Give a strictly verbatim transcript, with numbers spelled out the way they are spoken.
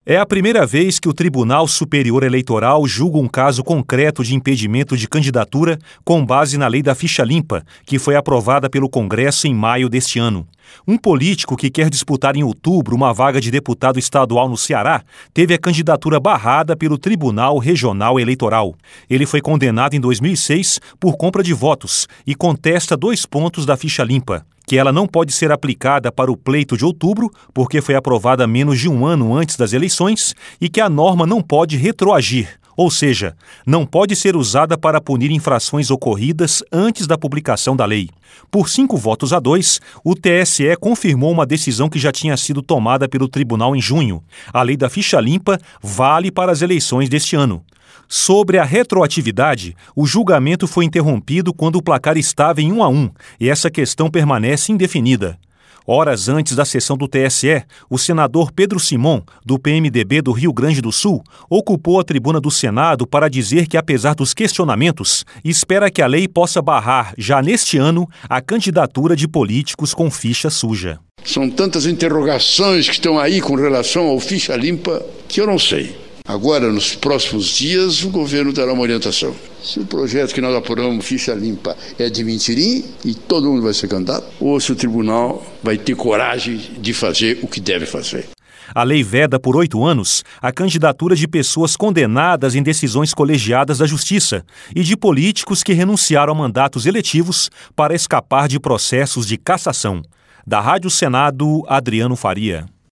É a primeira vez que o Tribunal Superior Eleitoral julga um caso concreto de impedimento de candidatura com base na Lei da Ficha Limpa, que foi aprovada pelo Congresso em maio deste ano. Um político que quer disputar em outubro uma vaga de deputado estadual no Ceará teve a candidatura barrada pelo Tribunal Regional Eleitoral. Ele foi condenado em dois mil e seis por compra de votos e contesta dois pontos da Ficha Limpa: que ela não pode ser aplicada para o pleito de outubro, porque foi aprovada menos de um ano antes das eleições, e que a norma não pode retroagir, ou seja, não pode ser usada para punir infrações ocorridas antes da publicação da lei. Por cinco votos a dois, o T S E confirmou uma decisão que já tinha sido tomada pelo tribunal em junho. A lei da Ficha Limpa vale para as eleições deste ano. Sobre a retroatividade, o julgamento foi interrompido quando o placar estava em um a um, e essa questão permanece indefinida. Horas antes da sessão do T S E, o senador Pedro Simon, do P M D B do Rio Grande do Sul, ocupou a tribuna do Senado para dizer que, apesar dos questionamentos, espera que a lei possa barrar, já neste ano, a candidatura de políticos com ficha suja. São tantas interrogações que estão aí com relação ao Ficha Limpa que eu não sei. Agora, nos próximos dias, o governo dará uma orientação. Se o projeto que nós apuramos, Ficha Limpa, é de mentirinha e todo mundo vai ser candidato, ou se o tribunal vai ter coragem de fazer o que deve fazer. A lei veda por oito anos a candidatura de pessoas condenadas em decisões colegiadas da Justiça e de políticos que renunciaram a mandatos eletivos para escapar de processos de cassação. Da Rádio Senado, Adriano Faria.